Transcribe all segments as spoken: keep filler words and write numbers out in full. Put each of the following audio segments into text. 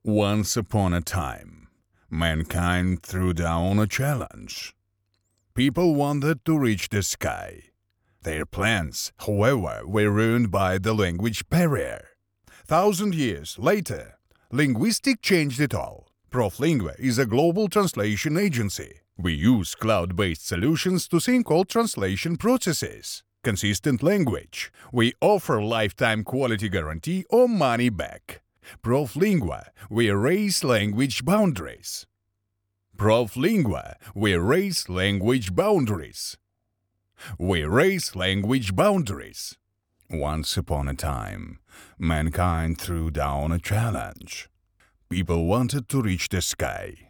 Once upon a time, mankind threw down a challenge. People wanted to reach the sky. Their plans, however, were ruined by the language barrier. Thousand years later, linguistic changed it all. Proflingua is a global translation agency. We use cloud-based solutions to sync all translation processes. Consistent language. We offer lifetime quality guarantee or money back. Proflingua, we erase language boundaries. Proflingua, we erase language boundaries. We erase language boundaries. Once upon a time, mankind threw down a challenge. People wanted to reach the sky.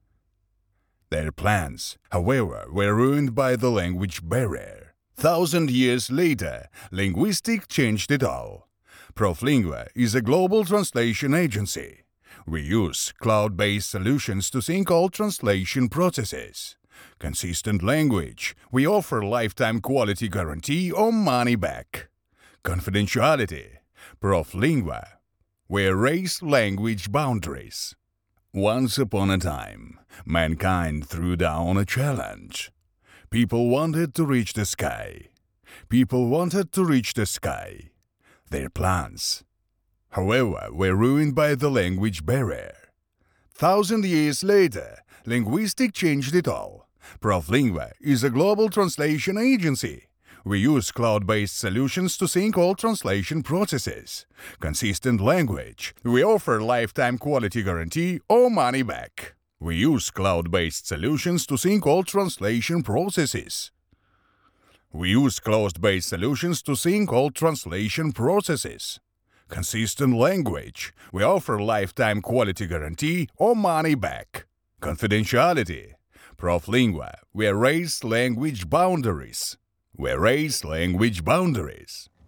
Their plans, however, were ruined by the language barrier. Thousand years later, linguistic changed it all. Proflingua is a global translation agency. We use cloud-based solutions to sync all translation processes. Consistent language. We offer lifetime quality guarantee or money back. Confidentiality. Proflingua. We erase language boundaries. Once upon a time, mankind threw down a challenge. People wanted to reach the sky. People wanted to reach the sky. Their plans, however, were ruined by the language barrier. Thousand years later, linguistic changed it all. Proflingua is a global translation agency. We use cloud-based solutions to sync all translation processes. Consistent language. We offer lifetime quality guarantee or money back. We use cloud-based solutions to sync all translation processes. We use cloud-based solutions to sync all translation processes. Consistent language. We offer lifetime quality guarantee or money back. Confidentiality. Proflingua. We erase language boundaries. We erase language boundaries.